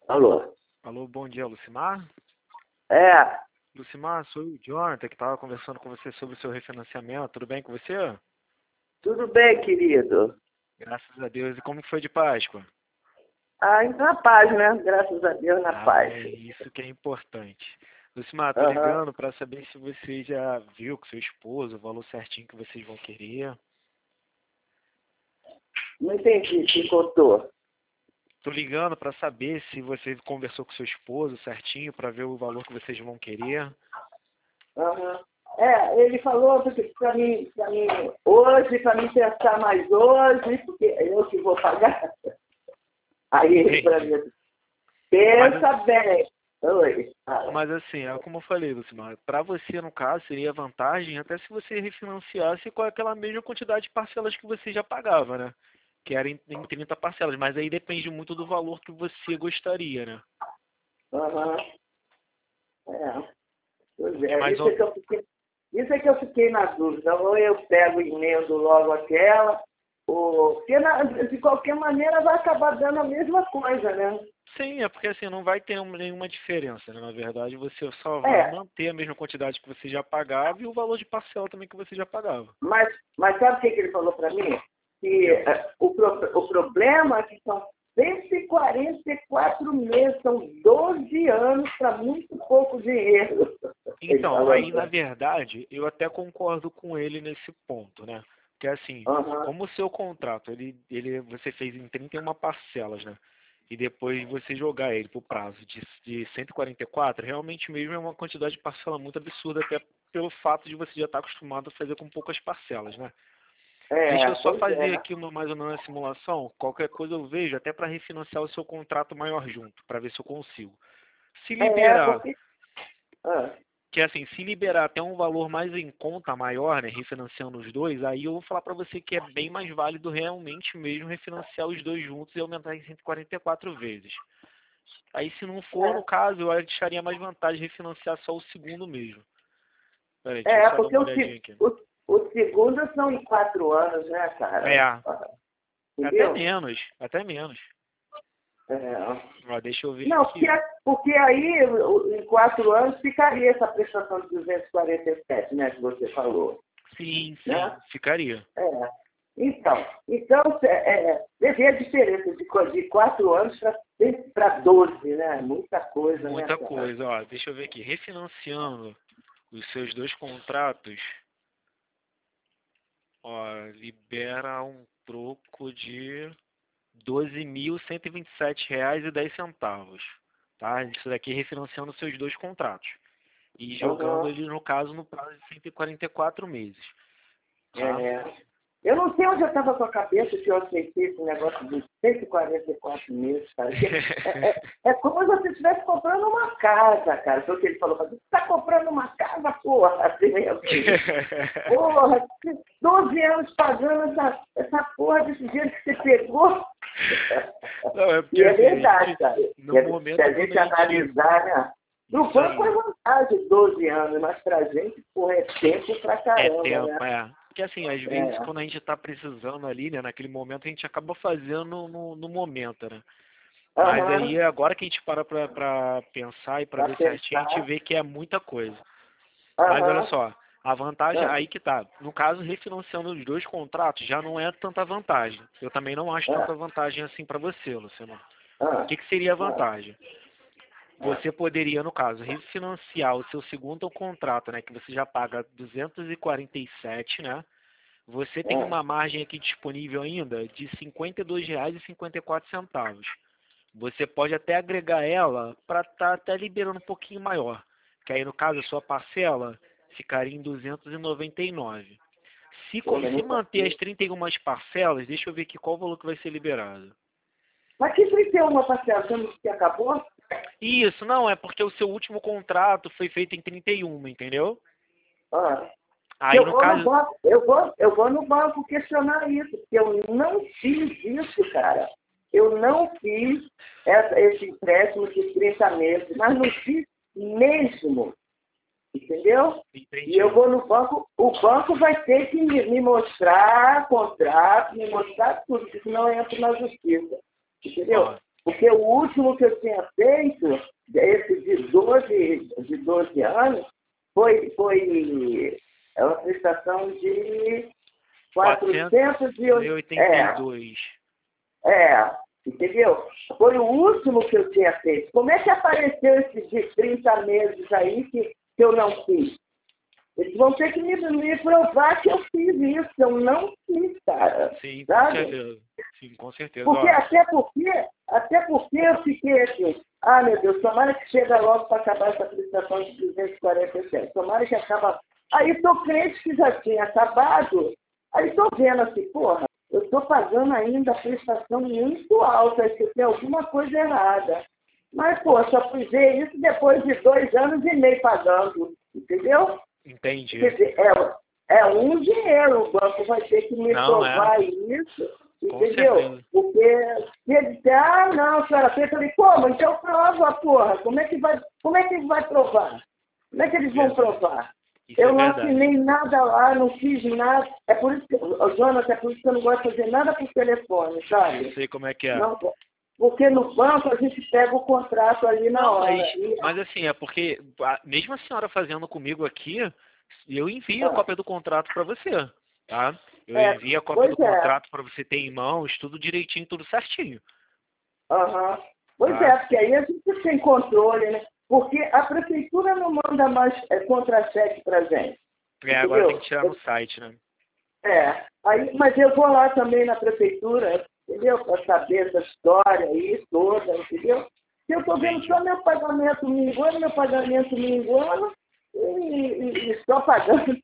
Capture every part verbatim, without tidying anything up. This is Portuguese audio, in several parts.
Alô? Alô, bom dia, Lucimar. É, Lucimar, sou o Jonathan, que estava conversando com você sobre o seu refinanciamento. Tudo bem com você? tudo bem, querido? Graças a Deus. E como que foi de Páscoa? Ah, na paz, né? Graças a Deus, na Ah, paz. é isso que é importante. Lucimar, tô Aham. ligando para saber se você já viu com seu esposo o valor certinho que vocês vão querer. Não entendi, se contou. Tô ligando para saber se você conversou com seu esposo certinho para ver o valor que vocês vão querer. Aham. É, ele falou para mim, para mim hoje, para mim pensar mais hoje, porque eu que vou pagar. Aí ele para Entendi. mim, Mas pensa bem. Oi. Fala. Mas assim, é como eu falei, Lucimar, para você, no caso, seria vantagem até se você refinanciasse com aquela mesma quantidade de parcelas que você já pagava, né? Que era em, em trinta parcelas, mas aí depende muito do valor que você gostaria, né? Aham. É. Pois Porque é, mais isso é ou... que eu fiquei, isso é que eu fiquei na dúvida. Ou eu pego e emendo logo aquela, ou... porque na- de qualquer maneira vai acabar dando a mesma coisa, né? Sim, é porque assim, não vai ter um- nenhuma diferença, né? Na verdade, você só vai É, manter a mesma quantidade que você já pagava e o valor de parcela também que você já pagava. mas, mas sabe o que, que ele falou para mim? Que Entendeu? eh, o, pro- o problema é que são cento e quarenta e quatro meses, são doze anos para muito pouco dinheiro. Ele Então, falou aí na assim. verdade, eu até concordo com ele nesse ponto, né? Porque assim, Aham, como o seu contrato, ele, ele, você fez em trinta e uma parcelas, né? E depois você jogar ele pro prazo de, de cento e quarenta e quatro, realmente mesmo é uma quantidade de parcela muito absurda, até pelo fato de você já estar acostumado a fazer com poucas parcelas, né? Deixa é, eu só pois fazer é. aqui uma, mais ou menos a simulação. Qualquer coisa eu vejo, até para refinanciar o seu contrato maior junto, para ver se eu consigo. Se É, liberar porque. Ah, que assim, se liberar até um valor mais em conta maior, né, refinanciando os dois, aí eu vou falar para você que é bem mais válido realmente mesmo refinanciar os dois juntos e aumentar em cento e quarenta e quatro vezes. Aí se não for, no caso, eu acharia mais vantagem refinanciar só o segundo mesmo. Pera aí, deixa eu é, só dar porque uma o, olhadinha se- aqui. o, o segundo são em quatro anos, né, É, cara? até Entendeu? menos, até menos. É. Ó, deixa eu ver Não, porque, aqui, ó. porque aí, o- em quatro anos, ficaria essa prestação de duzentos e quarenta e sete, né, que você falou, Sim, sim, né? ficaria. É. Então, então é, é, você vê a diferença de, co- de quatro anos para doze, né? Muita coisa, né, Muita cara? coisa, ó. Deixa eu ver aqui. Refinanciando os seus dois contratos, ó, libera um troco de doze mil cento e vinte e sete reais e dez centavos, tá? Isso daqui refinanciando seus dois contratos e jogando Aham. ele no caso no prazo de cento e quarenta e quatro meses, tá? É. Eu não sei onde eu estava com a cabeça que eu aceitei esse negócio de cento e quarenta e quatro meses, cara. Porque É, é, é como se você estivesse comprando uma casa, cara. Foi o que ele falou. Você está comprando uma casa, porra, assim mesmo. Porra, doze anos pagando essa, essa porra desse jeito que você pegou. Não, é E porque é assim, a verdade, gente, cara. no Se a se momento a quando gente a gente, analisar, né? No isso banco é aí, vantagem, doze anos, mas pra gente, porra, é tempo pra é caramba, né? tempo, é. Porque assim, às vezes É. quando a gente está precisando ali, né, naquele momento, a gente acaba fazendo no, no momento, né? Mas Aham. aí, agora que a gente para pra, pra pensar e pra Pra ver certinho, a gente pensar. vê que é muita coisa. Mas olha Aham. só, a vantagem, Ah, aí que tá. No caso, refinanciando os dois contratos, já não é tanta vantagem. Eu também não acho tanta ah, vantagem assim pra você, Luciano. O ah, que que seria a ah, vantagem? ah, Você poderia, no caso, refinanciar o seu segundo contrato, né, que você já paga duzentos e quarenta e sete, né? Você tem ah. uma margem aqui disponível ainda de cinquenta e dois reais e cinquenta e quatro centavos. Você pode até agregar ela para estar até liberando um pouquinho maior. Que aí, no caso, a sua parcela ficaria em duzentos e noventa e nove. Se, Pô, co- mas se nunca manter as fiz. trinta e uma parcelas, deixa eu ver aqui qual o valor que vai ser liberado. Mas que trinta e uma parcela, você não que acabou? Isso, não, é porque o seu último contrato foi feito em trinta e uma, entendeu? Ah. Que Aí, eu no vou no caso, banco, eu vou, eu vou no banco questionar isso, porque eu não fiz isso, cara. Eu não fiz essa, esse empréstimo de trinta meses, mas não fiz mesmo, entendeu? E eu entendi. vou no banco, o banco vai ter que me, me mostrar contrato, me mostrar tudo, porque senão eu entro na justiça, Ó, entendeu? Porque o último que eu tinha feito, esse de doze, de doze anos, foi, foi uma prestação de quatrocentos e oitenta e dois. É, é, entendeu? Foi o último que eu tinha feito. Como é que apareceu esse de trinta meses aí que, que eu não fiz? Eles vão ter que me, me provar que eu fiz isso. Eu não fiz, cara. Sim, sabe? com certeza. Sim, com certeza. Porque, Ó, até porque, até porque eu fiquei assim, ah, meu Deus, tomara que chega logo para acabar essa prestação de duzentos e quarenta e sete. Tomara que acaba. Aí estou crente que já tinha acabado. Aí estou vendo assim, porra, eu estou pagando ainda a prestação muito alta, acho que tem alguma coisa errada. Mas, pô, só fui ver isso depois de dois anos e meio pagando, entendeu? entendi. Quer dizer, é, é um dinheiro, o banco vai ter que me Não, provar é. isso, Com entendeu? certeza. Porque se ele disser, ah, não, a senhora fez, eu falei, como? Então prova, porra. Como é que vai, como é que vai provar? Como é que eles vão Verdade. provar? Isso Eu é não verdade. assinei nada lá, não fiz nada. É por isso que, ô, Jonas, é por isso que eu não gosto de fazer nada por telefone, Eu sabe? sei como é que é. Não, porque no banco a gente pega o contrato ali na Não, hora. mas, E, mas assim, é porque, a- mesmo a senhora fazendo comigo aqui, eu envio a ah, cópia do contrato para você, tá? Eu é, envio a cópia pois do é. contrato para você ter em mãos, tudo direitinho, tudo certinho, Aham. Pois tá? é, porque aí a gente tem controle, né? Porque a prefeitura não manda mais é, contra-cheque para gente. É, agora tem Entendeu? que tirar no site, né? É. Aí, mas eu vou lá também na prefeitura, entendeu? Para saber essa história aí toda, entendeu? Se eu estou vendo Entendi. só meu pagamento minguando, meu pagamento minguando, e, e, e só pagando.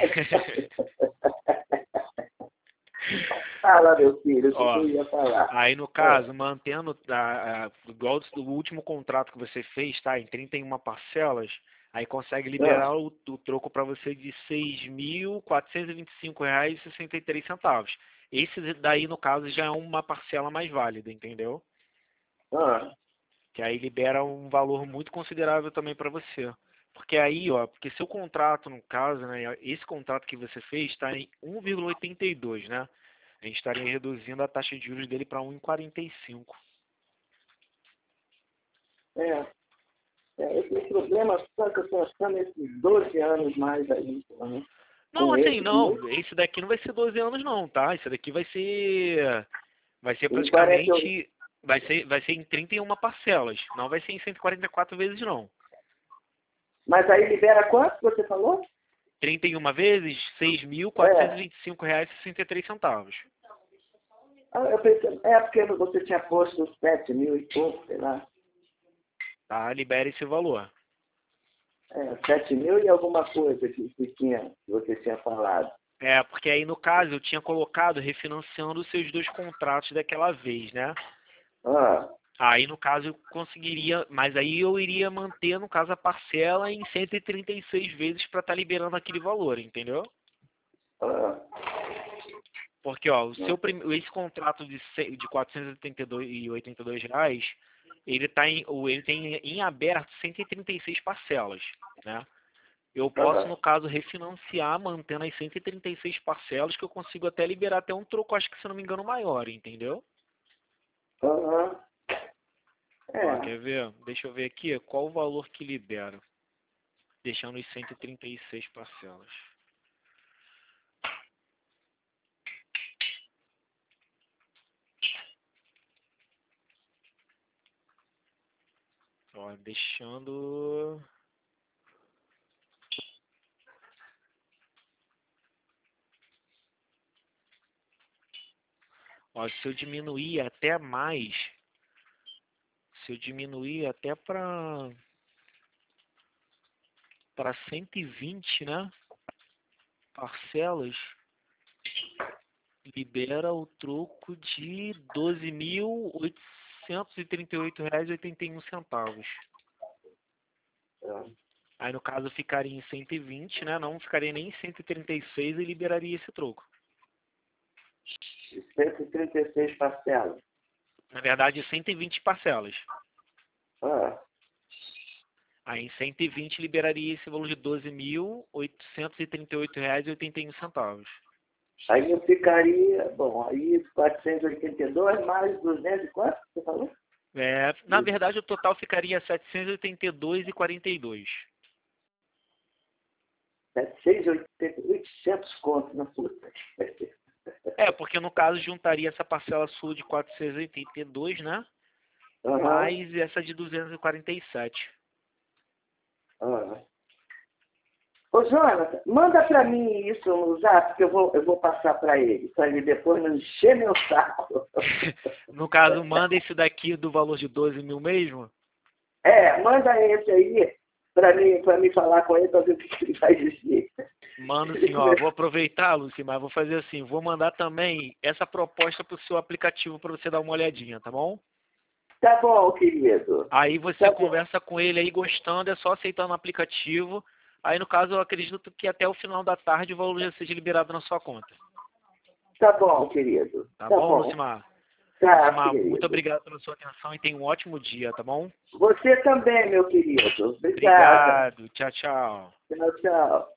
Fala, meu filho, o que Ó, eu ia falar? aí no É. caso, mantendo a, a, igual o último contrato que você fez, tá? Em trinta e uma parcelas, aí consegue Ah, liberar o, o troco para você de seis mil quatrocentos e vinte e cinco reais e sessenta e três centavos. Esse daí, no caso, já é uma parcela mais válida, entendeu? ah, Que aí libera um valor muito considerável também para você. Porque aí, ó, porque seu contrato, no caso, né, esse contrato que você fez está em um vírgula oitenta e dois, né? A gente estaria reduzindo a taxa de juros dele para um vírgula quarenta e cinco. é. É, esse problema só que eu estou achando esses doze anos mais aí, né? Não, Com assim, esse, com não, esse daqui não vai ser doze anos não, tá? Esse daqui vai ser vai ser em quarenta e oito. praticamente vai ser vai ser em trinta e uma parcelas, não vai ser em cento e quarenta e quatro vezes não. Mas aí libera quanto você falou? trinta e uma vezes, seis mil quatrocentos e É. vinte e cinco reais e sessenta e três centavos. Ah, eu pensei, é porque você tinha posto sete mil e pouco, sei lá. Tá? Libera esse valor. É, sete mil e alguma coisa que, que, tinha, que você tinha falado. É, porque aí no caso eu tinha colocado refinanciando os seus dois contratos daquela vez, né? Ah, Aí no caso eu conseguiria, mas aí eu iria manter no caso a parcela em cento e trinta e seis vezes para estar liberando aquele valor, entendeu? ah, Porque ó, o seu não. prim... esse contrato de ce- de quatrocentos e oitenta e dois reais, ele tá em ou ele tem em aberto cento e trinta e seis parcelas, né? Eu posso, Ah, no caso, refinanciar, mantendo as cento e trinta e seis parcelas, que eu consigo até liberar até um troco, acho que se eu não me engano, maior, entendeu? ah, Ó, é. quer ver? Deixa eu ver aqui, qual o valor que libera, deixando os cento e trinta e seis parcelas. Ó, deixando... Ó, se eu diminuir até mais, se eu diminuir até para para cento e vinte, né, parcelas, libera o troco de doze mil oitocentos e trinta e oito reais e oitenta e um centavos. Ah. Aí no caso ficaria em cento e vinte, né? Não ficaria nem em cento e trinta e seis e liberaria esse troco. cento e trinta e seis parcelas. Na verdade, cento e vinte parcelas. Ah. Aí em cento e vinte liberaria esse valor de doze mil oitocentos e trinta e oito reais e oitenta e um centavos. Aí eu ficaria, bom, aí quatrocentos e oitenta e dois mais duzentos e quanto você falou? É, na verdade, o total ficaria setecentos e oitenta e dois reais e quarenta e dois setecentos e oitenta, oitocentos contos na puta. É, porque no caso juntaria essa parcela sua de quatrocentos e oitenta e dois, né? Uhum. Mais essa de duzentos e quarenta e sete. Uhum. Ô, Jonathan, manda para mim isso no zap, que eu vou, eu vou passar para ele, para ele depois não encher meu saco. No caso, manda esse daqui do valor de doze mil mesmo? É, manda esse aí para mim, para mim falar com ele, para ver o que ele vai dizer. Mando sim, ó. Vou aproveitar, Lucimar, vou fazer assim. Vou mandar também essa proposta pro seu aplicativo para você dar uma olhadinha, tá bom? Tá bom, querido. Aí você Tá conversa com ele aí, gostando, é só aceitar no aplicativo. Aí, no caso, eu acredito que até o final da tarde o valor já seja liberado na sua conta. Tá bom, querido. Tá, Tá bom, bom. Lucimar? Tá, Lucimar, querido. muito obrigado pela sua atenção e tenha um ótimo dia, tá bom? Você também, meu querido. Obrigada. Obrigado. Tchau, tchau. Tchau, tchau.